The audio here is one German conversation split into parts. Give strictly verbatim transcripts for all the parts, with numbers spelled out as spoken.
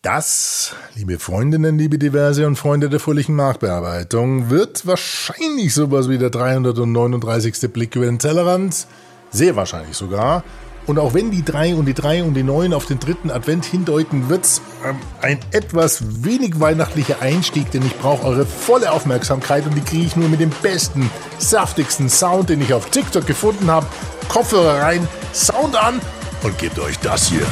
Das, liebe Freundinnen, liebe Diverse und Freunde der fröhlichen Marktbearbeitung, wird wahrscheinlich sowas wie der dreihundertneununddreißigste Blick über den Tellerrand. Sehr wahrscheinlich sogar. Und auch wenn die drei und die drei und die neun auf den dritten Advent hindeuten, wird's ähm, ein etwas wenig weihnachtlicher Einstieg, denn ich brauche eure volle Aufmerksamkeit und die kriege ich nur mit dem besten, saftigsten Sound, den ich auf TikTok gefunden habe. Kopfhörer rein, Sound an und gebt euch das hier.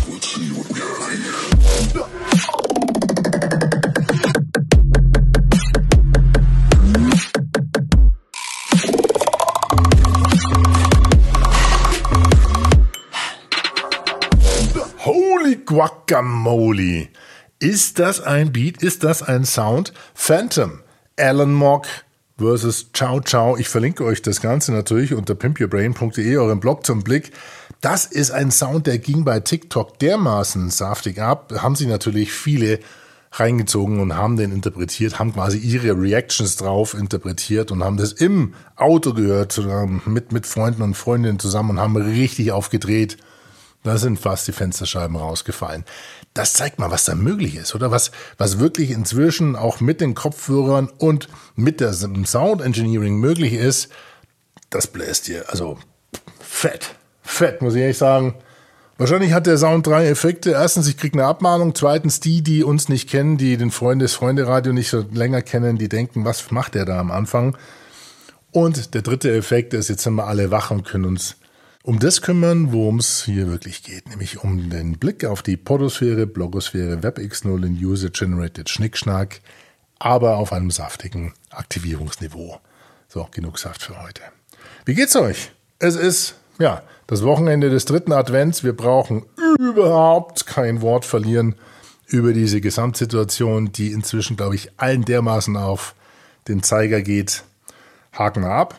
Holy Guacamole! Ist das ein Beat? Ist das ein Sound? Phantom, Alan Mock versus Ciao Ciao. Ich verlinke euch das Ganze natürlich unter pimp your brain punkt de, euren Blog zum Blick. Das ist ein Sound, der ging bei TikTok dermaßen saftig ab. Haben sie natürlich viele reingezogen und haben den interpretiert, haben quasi ihre Reactions drauf interpretiert und haben das im Auto gehört, mit, mit Freunden und Freundinnen zusammen und haben richtig aufgedreht. Da sind fast die Fensterscheiben rausgefallen. Das zeigt mal, was da möglich ist, oder? Was, was wirklich inzwischen auch mit den Kopfhörern und mit dem Sound Engineering möglich ist, das bläst dir. Also fett, fett, muss ich ehrlich sagen. Wahrscheinlich hat der Sound drei Effekte. Erstens, ich kriege eine Abmahnung. Zweitens, die, die uns nicht kennen, die den Freundes-Freunde-Radio nicht so länger kennen, die denken, was macht der da am Anfang? Und der dritte Effekt ist, jetzt sind wir alle wach und können uns um das kümmern, worum es hier wirklich geht, nämlich um den Blick auf die Podosphäre, Blogosphäre, WebX null in User-Generated Schnickschnack, aber auf einem saftigen Aktivierungsniveau. So, genug Saft für heute. Wie geht's euch? Es ist, ja, das Wochenende des dritten Advents. Wir brauchen überhaupt kein Wort verlieren über diese Gesamtsituation, die inzwischen, glaube ich, allen dermaßen auf den Zeiger geht. Haken wir ab.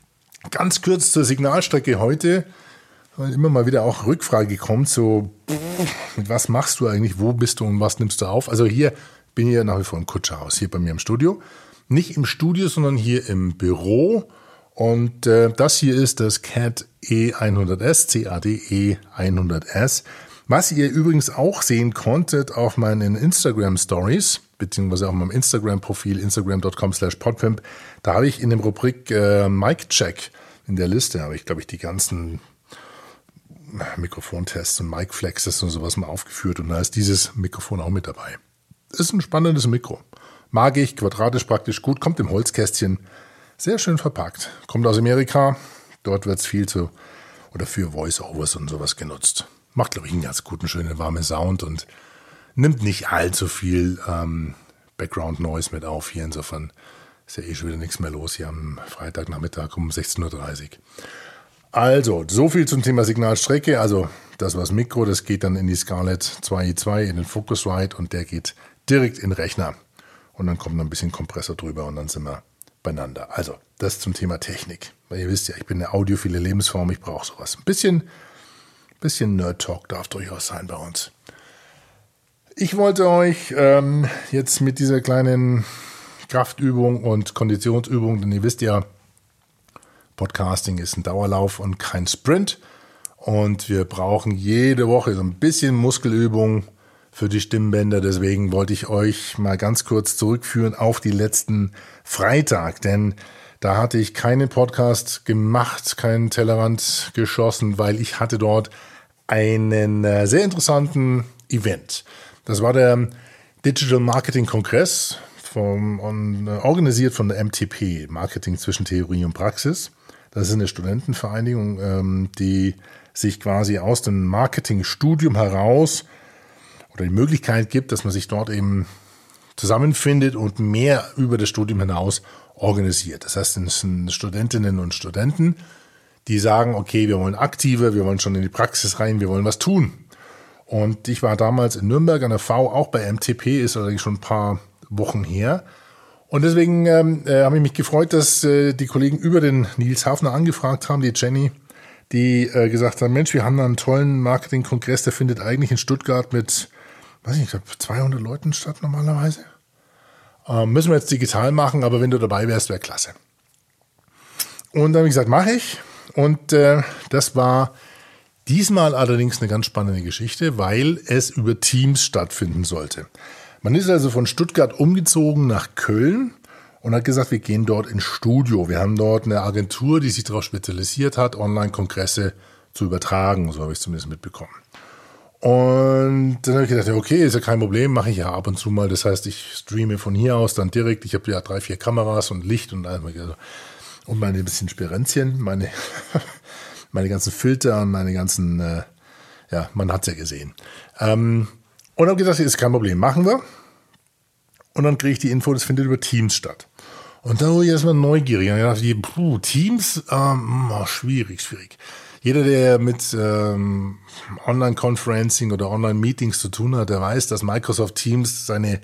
Ganz kurz zur Signalstrecke heute, weil immer mal wieder auch Rückfrage kommt, so, mit was machst du eigentlich, wo bist du und was nimmst du auf? Also hier bin ich ja nach wie vor im Kutscherhaus, hier bei mir im Studio. Nicht im Studio, sondern hier im Büro. Und äh, das hier ist das C A D E hundert S, C A D E hundert S, was ihr übrigens auch sehen konntet auf meinen Instagram-Stories, beziehungsweise auf meinem Instagram-Profil instagram punkt com slash podpimp. Da habe ich in dem Rubrik äh, Mic-Check in der Liste, habe ich, glaube ich, die ganzen Mikrofontests und Mic-Flexes und sowas mal aufgeführt. Und da ist dieses Mikrofon auch mit dabei. Ist ein spannendes Mikro. Mag ich, quadratisch praktisch gut, kommt im Holzkästchen. Sehr schön verpackt. Kommt aus Amerika. Dort wird es viel zu oder für Voice-Overs und sowas genutzt. Macht, glaube ich, einen ganz guten, schönen, warmen Sound und nimmt nicht allzu viel ähm, Background-Noise mit auf hier. Insofern ist ja eh schon wieder nichts mehr los hier am Freitagnachmittag um sechzehn Uhr dreißig. Also, so viel zum Thema Signalstrecke. Also, das war das Mikro, das geht dann in die Scarlett zwei i zwei, in den Focusrite und der geht direkt in den Rechner. Und dann kommt noch ein bisschen Kompressor drüber und dann sind wir beieinander. Also, das zum Thema Technik. Weil ihr wisst ja, ich bin eine audiophile Lebensform, ich brauche sowas. Ein bisschen, bisschen Nerd-Talk darf durchaus sein bei uns. Ich wollte euch ähm, jetzt mit dieser kleinen Kraftübung und Konditionsübung, denn ihr wisst ja, Podcasting ist ein Dauerlauf und kein Sprint. Und wir brauchen jede Woche so ein bisschen Muskelübung für die Stimmbänder. Deswegen wollte ich euch mal ganz kurz zurückführen auf die letzten Freitag. Denn da hatte ich keinen Podcast gemacht, keinen Tellerrand geschossen, weil ich hatte dort einen äh, sehr interessanten Event. Das war der Digital Marketing Kongress, vom, on, organisiert von der M T P, Marketing zwischen Theorie und Praxis. Das ist eine Studentenvereinigung, ähm, die sich quasi aus dem Marketingstudium heraus oder die Möglichkeit gibt, dass man sich dort eben zusammenfindet und mehr über das Studium hinaus organisiert. Das heißt, es sind Studentinnen und Studenten, die sagen, okay, wir wollen aktiver, wir wollen schon in die Praxis rein, wir wollen was tun. Und ich war damals in Nürnberg an der V, auch bei M T P, ist allerdings schon ein paar Wochen her. Und deswegen ähm, äh, habe ich mich gefreut, dass äh, die Kollegen über den Nils Hafner angefragt haben, die Jenny, die äh, gesagt haben, Mensch, wir haben da einen tollen Marketing-Kongress, der findet eigentlich in Stuttgart mit, weiß nicht, ich glaube zweihundert Leuten statt normalerweise. Ähm, müssen wir jetzt digital machen, aber wenn du dabei wärst, wäre klasse. Und dann habe ich gesagt, mache ich. Und äh, das war Diesmal allerdings eine ganz spannende Geschichte, weil es über Teams stattfinden sollte. Man ist also von Stuttgart umgezogen nach Köln und hat gesagt, wir gehen dort ins Studio. Wir haben dort eine Agentur, die sich darauf spezialisiert hat, Online-Kongresse zu übertragen. So habe ich es zumindest mitbekommen. Und dann habe ich gedacht, okay, ist ja kein Problem, mache ich ja ab und zu mal. Das heißt, ich streame von hier aus dann direkt. Ich habe ja drei, vier Kameras und Licht und alles. Und meine bisschen Sperenzchen, meine, meine ganzen Filter und meine ganzen, äh, ja, man hat's ja gesehen. Ähm, und habe gesagt, ist kein Problem, machen wir. Und dann kriege ich die Info, das findet über Teams statt. Und da wurde ich erstmal neugierig. Und ich dachte, puh, Teams, ähm, oh, schwierig, schwierig. Jeder, der mit ähm, Online-Conferencing oder Online-Meetings zu tun hat, der weiß, dass Microsoft Teams seine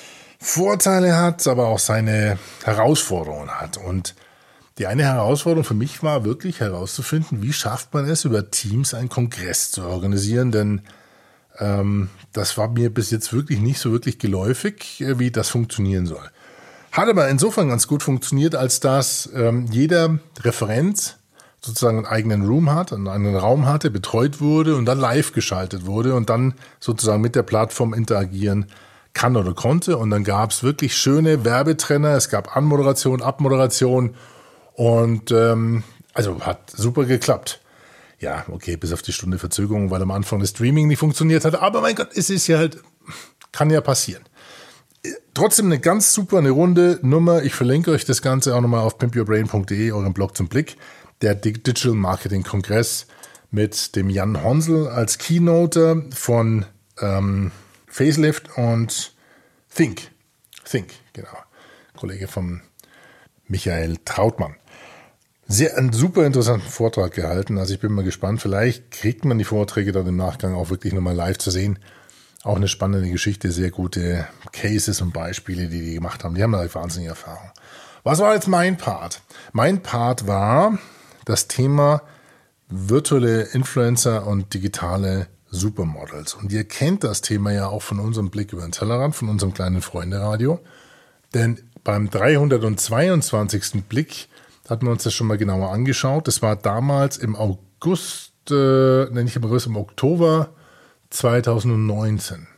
Vorteile hat, aber auch seine Herausforderungen hat. Und die eine Herausforderung für mich war wirklich herauszufinden, wie schafft man es, über Teams einen Kongress zu organisieren, denn ähm, das war mir bis jetzt wirklich nicht so wirklich geläufig, äh, wie das funktionieren soll. Hat aber insofern ganz gut funktioniert, als dass ähm, jeder Referent sozusagen einen eigenen Room hat, einen eigenen Raum hatte, betreut wurde und dann live geschaltet wurde und dann sozusagen mit der Plattform interagieren kann oder konnte. Und dann gab es wirklich schöne Werbetrenner, es gab Anmoderation, Abmoderation und ähm, also hat super geklappt. Ja, okay, bis auf die Stunde Verzögerung, weil am Anfang das Streaming nicht funktioniert hat. Aber mein Gott, es ist ja halt, kann ja passieren. Trotzdem eine ganz super, eine runde Nummer. Ich verlinke euch das Ganze auch nochmal auf pimp your brain punkt de, euren Blog zum Blick. Der Digital Marketing Kongress mit dem Jan Honsel als Keynoter von ähm, Facelift und Think. Think, genau. Kollege von Michael Trautmann. Sehr einen super interessanten Vortrag gehalten. Also ich bin mal gespannt. Vielleicht kriegt man die Vorträge dann im Nachgang auch wirklich nochmal live zu sehen. Auch eine spannende Geschichte, sehr gute Cases und Beispiele, die die gemacht haben. Die haben eine wahnsinnige Erfahrung. Was war jetzt mein Part? Mein Part war das Thema virtuelle Influencer und digitale Supermodels. Und ihr kennt das Thema ja auch von unserem Blick über den Tellerrand, von unserem kleinen Freunde-Radio. Denn beim dreihundertzweiundzwanzigsten Blick hatten wir uns das schon mal genauer angeschaut. Das war damals im August, äh, nicht im August, im Oktober zweitausendneunzehn.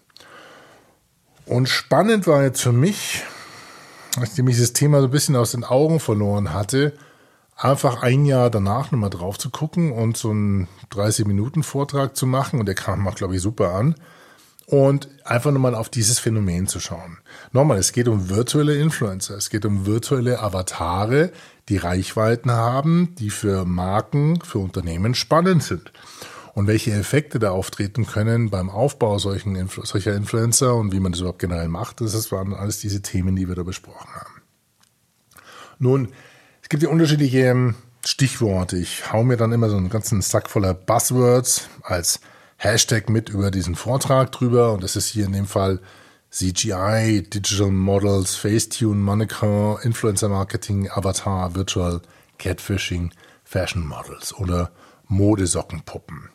Und spannend war jetzt für mich, nachdem ich das Thema so ein bisschen aus den Augen verloren hatte, einfach ein Jahr danach nochmal drauf zu gucken und so einen dreißig-Minuten-Vortrag zu machen. Und der kam auch, glaube ich, super an. Und einfach nochmal auf dieses Phänomen zu schauen. Nochmal, es geht um virtuelle Influencer. Es geht um virtuelle Avatare, die Reichweiten haben, die für Marken, für Unternehmen spannend sind. Und welche Effekte da auftreten können beim Aufbau solchen Influ- solcher Influencer und wie man das überhaupt generell macht. Das waren alles diese Themen, die wir da besprochen haben. Nun, es gibt ja unterschiedliche Stichworte. Ich hau mir dann immer so einen ganzen Sack voller Buzzwords als Hashtag mit über diesen Vortrag drüber. Und das ist hier in dem Fall C G I, Digital Models, Facetune, Mannequin, Influencer Marketing, Avatar, Virtual Catfishing, Fashion Models oder Modesockenpuppen.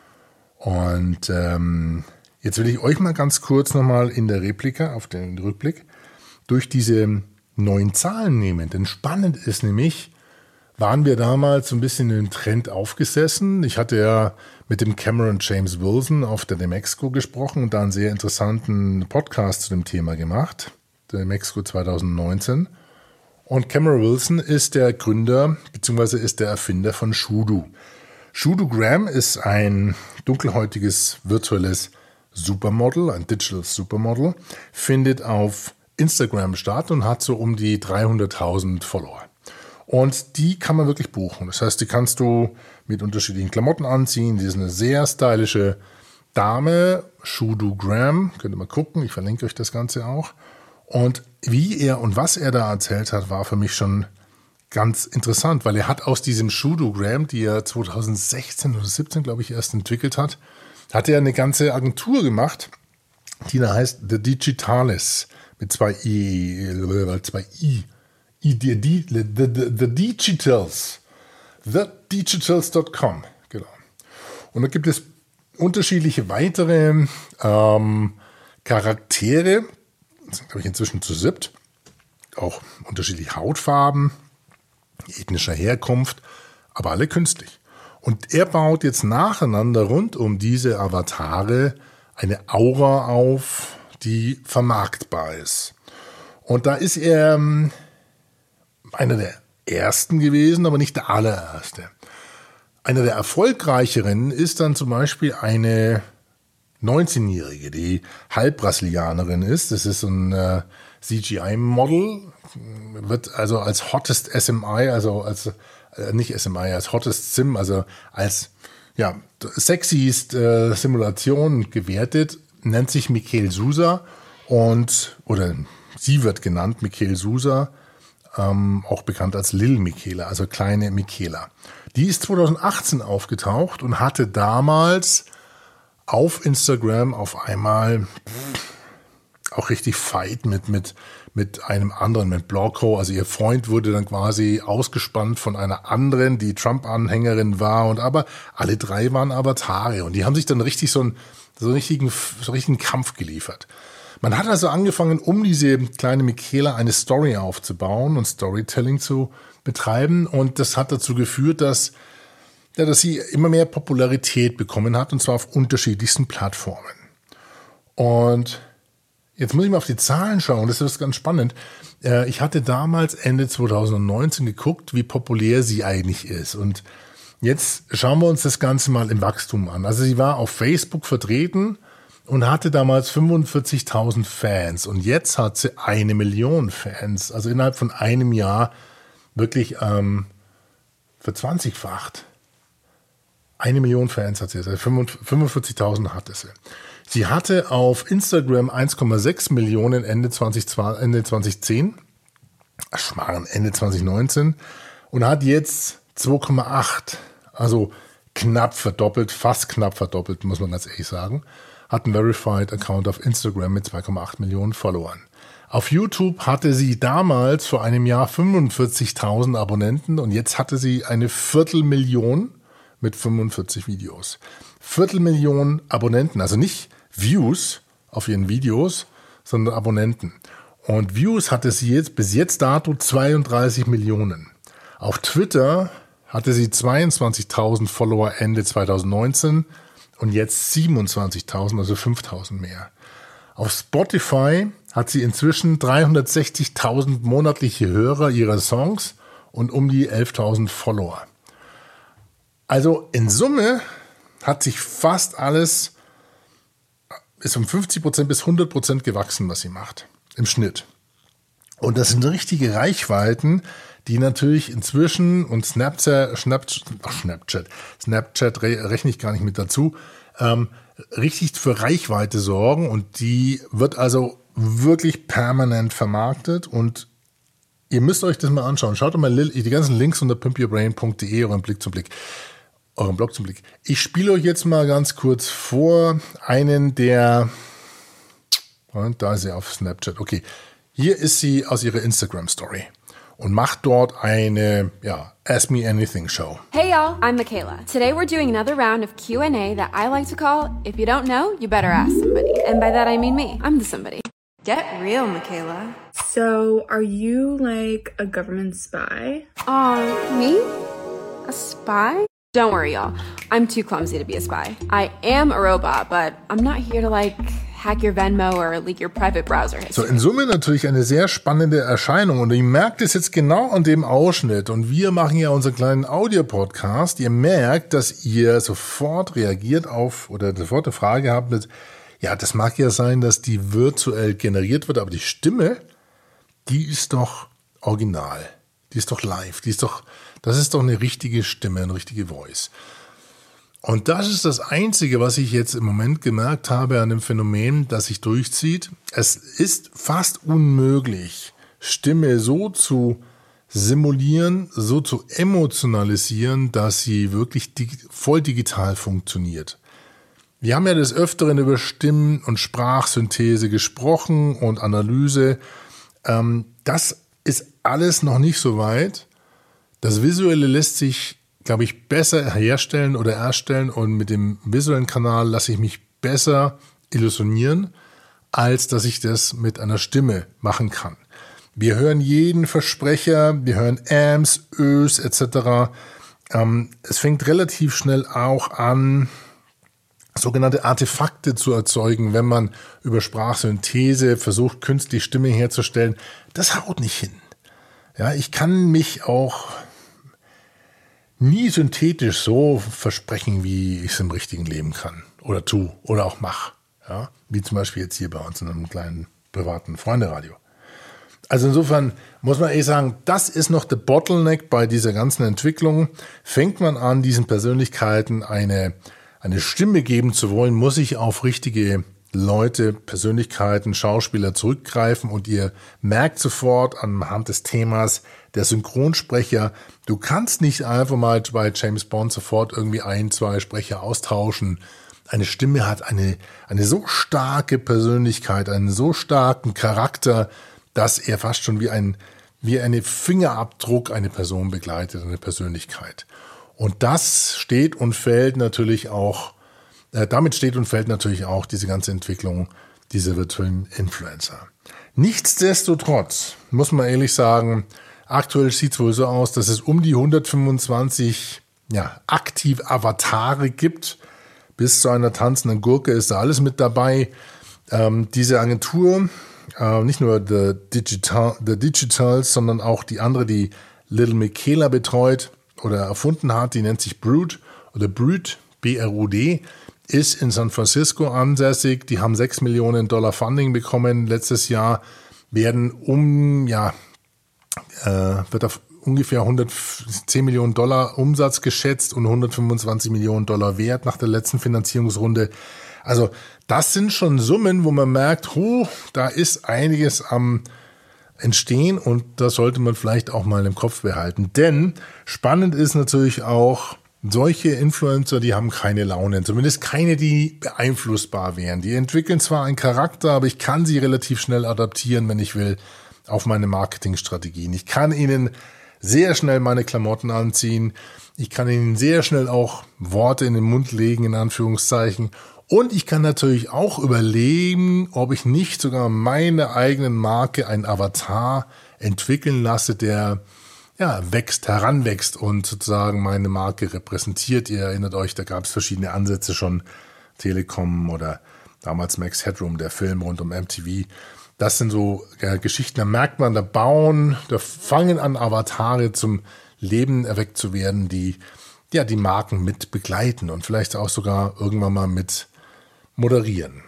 Und ähm, jetzt will ich euch mal ganz kurz nochmal in der Replika, auf den Rückblick, durch diese neuen Zahlen nehmen. Denn spannend ist nämlich, waren wir damals so ein bisschen den Trend aufgesessen. Ich hatte ja mit dem Cameron James Wilson auf der Demexco gesprochen und da einen sehr interessanten Podcast zu dem Thema gemacht, der Demexco zweitausendneunzehn. Und Cameron Wilson ist der Gründer bzw. ist der Erfinder von Shudu. Shudugram ist ein dunkelhäutiges virtuelles Supermodel, ein Digital Supermodel, findet auf Instagram statt und hat so um die dreihunderttausend Follower. Und die kann man wirklich buchen. Das heißt, die kannst du mit unterschiedlichen Klamotten anziehen. Die ist eine sehr stylische Dame, Shudugram. Könnt ihr mal gucken, ich verlinke euch das Ganze auch. Und wie er und was er da erzählt hat, war für mich schon ganz interessant, weil er hat aus diesem Shudugram, die er zweitausendsechzehn oder siebzehn, glaube ich, erst entwickelt hat, hat er eine ganze Agentur gemacht, die da heißt The Digitalis mit zwei I, zwei I. The, the, the, the Digitals. the digitals dot com. Genau. Und da gibt es unterschiedliche weitere ähm, Charaktere. Das sind, glaube ich, inzwischen zu siebt. Auch unterschiedliche Hautfarben, ethnischer Herkunft, aber alle künstlich. Und er baut jetzt nacheinander rund um diese Avatare eine Aura auf, die vermarktbar ist. Und da ist er ähm, einer der ersten gewesen, aber nicht der allererste. Einer der erfolgreicheren ist dann zum Beispiel eine neunzehnjährige, die halb Brasilianerin ist. Das ist so ein äh, C G I-Model, wird also als Hottest S M I, also als äh, nicht S M I, als Hottest Sim, also als ja sexiest äh, Simulation gewertet, nennt sich Michele Sousa und oder sie wird genannt Michele Sousa, ähm, auch bekannt als Lil Michela, also kleine Michela. Die ist zwanzig achtzehn aufgetaucht und hatte damals auf Instagram auf einmal pff, auch richtig Fight mit, mit, mit einem anderen, mit Blocko. Also ihr Freund wurde dann quasi ausgespannt von einer anderen, die Trump-Anhängerin war. Und aber alle drei waren Avatare und die haben sich dann richtig so einen, so einen richtigen, so einen richtigen Kampf geliefert. Man hat also angefangen, um diese kleine Michela eine Story aufzubauen und Storytelling zu betreiben. Und das hat dazu geführt, dass, ja, dass sie immer mehr Popularität bekommen hat, und zwar auf unterschiedlichsten Plattformen. Und jetzt muss ich mal auf die Zahlen schauen, das ist ganz spannend. Ich hatte damals Ende zwanzig neunzehn geguckt, wie populär sie eigentlich ist. Und jetzt schauen wir uns das Ganze mal im Wachstum an. Also sie war auf Facebook vertreten und hatte damals fünfundvierzigtausend Fans. Und jetzt hat sie eine Million Fans. Also innerhalb von einem Jahr wirklich ähm, verzwanzigfacht. Eine Million Fans hat sie. Also fünfundvierzigtausend hatte sie. Sie hatte auf Instagram eins Komma sechs Millionen Ende, zwanzig, Ende zwanzig zehn. Schmarrn, Ende zwanzig neunzehn. Und hat jetzt zwei Komma acht. Also knapp verdoppelt, fast knapp verdoppelt, muss man ganz ehrlich sagen. Hat einen Verified-Account auf Instagram mit zwei Komma acht Millionen Followern. Auf YouTube hatte sie damals vor einem Jahr fünfundvierzigtausend Abonnenten und jetzt hatte sie eine Viertelmillion mit fünfundvierzig Videos. Viertelmillion Abonnenten, also nicht Views auf ihren Videos, sondern Abonnenten. Und Views hatte sie jetzt bis jetzt dato zweiunddreißig Millionen. Auf Twitter hatte sie zweiundzwanzigtausend Follower Ende zwanzig neunzehn und jetzt siebenundzwanzigtausend, also fünftausend mehr. Auf Spotify hat sie inzwischen dreihundertsechzigtausend monatliche Hörer ihrer Songs und um die elftausend Follower. Also in Summe hat sich fast alles, ist um fünfzig Prozent bis hundert Prozent gewachsen, was sie macht, im Schnitt. Und das sind richtige Reichweiten, die natürlich inzwischen, und Snapchat, Snapchat, ach Snapchat, Snapchat rechne ich gar nicht mit dazu, ähm, richtig für Reichweite sorgen, und die wird also wirklich permanent vermarktet, und ihr müsst euch das mal anschauen. Schaut euch mal die ganzen Links unter pimp your brain punkt de, euren Blick zum Blick, euren Blog zum Blick. Ich spiele euch jetzt mal ganz kurz vor einen der, und da ist sie auf Snapchat, okay, hier ist sie aus ihrer Instagram-Story und macht dort eine, ja, Ask Me Anything Show. Hey y'all, I'm Michaela. Today we're doing another round of Q and A that I like to call, if you don't know, you better ask somebody. And by that I mean me. I'm the somebody. Get real, Michaela. So, are you like a government spy? Uh, me? A spy? Don't worry, y'all. I'm too clumsy to be a spy. I am a robot, but I'm not here to like hack your Venmo or leak your private browser history. So, in Summe natürlich eine sehr spannende Erscheinung, und ihr merkt es jetzt genau an dem Ausschnitt, und wir machen ja unseren kleinen Audio-Podcast. Ihr merkt, dass ihr sofort reagiert auf, oder sofort eine Frage habt mit, ja, das mag ja sein, dass die virtuell generiert wird, aber die Stimme, die ist doch original. Die ist doch live. Die ist doch, das ist doch eine richtige Stimme, eine richtige Voice. Und das ist das Einzige, was ich jetzt im Moment gemerkt habe an dem Phänomen, das sich durchzieht. Es ist fast unmöglich, Stimme so zu simulieren, so zu emotionalisieren, dass sie wirklich dig- voll digital funktioniert. Wir haben ja des Öfteren über Stimmen- und Sprachsynthese gesprochen und Analyse. Ähm, das ist alles noch nicht so weit. Das Visuelle lässt sich, glaube ich, besser herstellen oder erstellen, und mit dem visuellen Kanal lasse ich mich besser illusionieren, als dass ich das mit einer Stimme machen kann. Wir hören jeden Versprecher, wir hören Ams, Ös et cetera. ähm, es fängt relativ schnell auch an, sogenannte Artefakte zu erzeugen, wenn man über Sprachsynthese versucht, künstlich Stimme herzustellen. Das haut nicht hin. Ja, ich kann mich auch nie synthetisch so versprechen, wie ich es im richtigen Leben kann oder tu oder auch mache. Ja, wie zum Beispiel jetzt hier bei uns in einem kleinen privaten Freunde-Radio. Also insofern muss man eh sagen, das ist noch der Bottleneck bei dieser ganzen Entwicklung. Fängt man an, diesen Persönlichkeiten eine, eine Stimme geben zu wollen, muss ich auf richtige Leute, Persönlichkeiten, Schauspieler zurückgreifen und ihr merkt sofort anhand des Themas, der Synchronsprecher, du kannst nicht einfach mal bei James Bond sofort irgendwie ein, zwei Sprecher austauschen. Eine Stimme hat eine, eine so starke Persönlichkeit, einen so starken Charakter, dass er fast schon wie ein, wie eine Fingerabdruck eine Person begleitet, eine Persönlichkeit. Und das steht und fällt natürlich auch, äh, damit steht und fällt natürlich auch diese ganze Entwicklung dieser virtuellen Influencer. Nichtsdestotrotz muss man ehrlich sagen, aktuell sieht es wohl so aus, dass es um die hundertfünfundzwanzig ja, aktiv Avatare gibt. Bis zu einer tanzenden Gurke ist da alles mit dabei. Ähm, diese Agentur, äh, nicht nur The, Digital, The Digitals, sondern auch die andere, die Little Michaela betreut oder erfunden hat, die nennt sich Brood oder Brood, B R U D, ist in San Francisco ansässig. Die haben sechs Millionen Dollar Funding bekommen letztes Jahr, werden um, ja, äh, wird auf ungefähr hundertzehn Millionen Dollar Umsatz geschätzt und hundertfünfundzwanzig Millionen Dollar Wert nach der letzten Finanzierungsrunde. Also das sind schon Summen, wo man merkt, huh, da ist einiges am Entstehen und das sollte man vielleicht auch mal im Kopf behalten. Denn spannend ist natürlich auch, solche Influencer, die haben keine Laune, zumindest keine, die beeinflussbar wären. Die entwickeln zwar einen Charakter, aber ich kann sie relativ schnell adaptieren, wenn ich will, auf meine Marketingstrategien. Ich kann ihnen sehr schnell meine Klamotten anziehen. Ich kann ihnen sehr schnell auch Worte in den Mund legen, in Anführungszeichen. Und ich kann natürlich auch überlegen, ob ich nicht sogar meine eigene Marke, einen Avatar, entwickeln lasse, der ja wächst, heranwächst und sozusagen meine Marke repräsentiert. Ihr erinnert euch, da gab es verschiedene Ansätze schon. Telekom oder damals Max Headroom, der Film rund um M T V. Das sind so äh, Geschichten, da merkt man, da bauen, da fangen an Avatare zum Leben erweckt zu werden, die ja die Marken mit begleiten und vielleicht auch sogar irgendwann mal mit moderieren.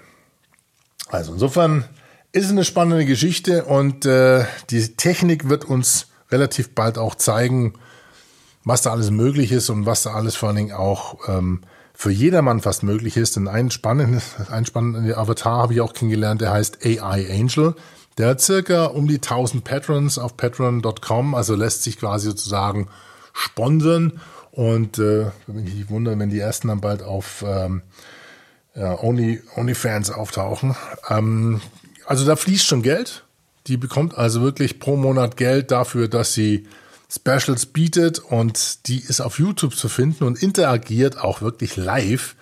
Also insofern ist es eine spannende Geschichte und äh, die Technik wird uns relativ bald auch zeigen, was da alles möglich ist und was da alles vor allen Dingen auch ähm, für jedermann fast möglich ist. Denn ein spannender, ein spannender Avatar habe ich auch kennengelernt, der heißt A I Angel. Der hat circa um die tausend Patrons auf patreon Punkt com, also lässt sich quasi sozusagen sponsern. Und äh, würde mich nicht wundern, wenn die ersten dann bald auf ähm, ja, Only, OnlyFans auftauchen. Ähm, also da fließt schon Geld. Die bekommt also wirklich pro Monat Geld dafür, dass sie Specials bietet und die ist auf YouTube zu finden und interagiert auch wirklich live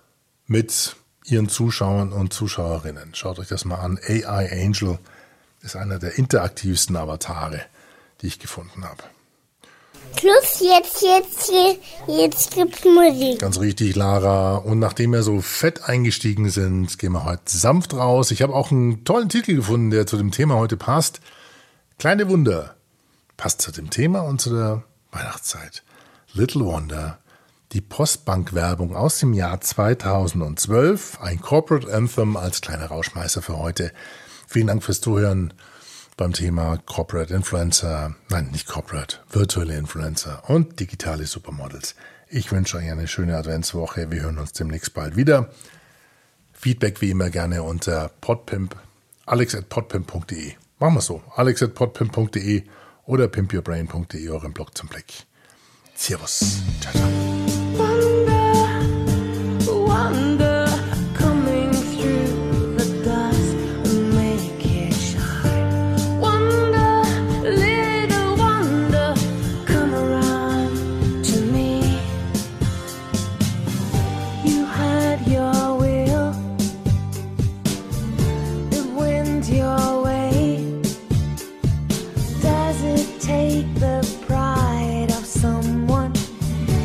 mit ihren Zuschauern und Zuschauerinnen. Schaut euch das mal an. A I Angel ist einer der interaktivsten Avatare, die ich gefunden habe. Schluss, jetzt, jetzt, jetzt gibt's Musik. Ganz richtig, Lara. Und nachdem wir so fett eingestiegen sind, gehen wir heute sanft raus. Ich habe auch einen tollen Titel gefunden, der zu dem Thema heute passt. Kleine Wunder. Passt zu dem Thema und zu der Weihnachtszeit. Little Wonder, die Postbank-Werbung aus dem Jahr zweitausendzwölf, ein Corporate Anthem als kleiner Rauschmeißer für heute. Vielen Dank fürs Zuhören beim Thema Corporate Influencer, nein, nicht Corporate, virtuelle Influencer und digitale Supermodels. Ich wünsche euch eine schöne Adventswoche. Wir hören uns demnächst bald wieder. Feedback wie immer gerne unter podpimp, alex at podpimp punkt de. Machen wir es so, alex at podpimp punkt de oder pimp your brain punkt de, euren Blog zum Blick. Servus. Ciao, ciao. Wonder, wonder, coming through the dust and make it shine. Wonder, little wonder, come around to me. You had your will, it went your way. Does it take the pride of someone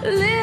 Live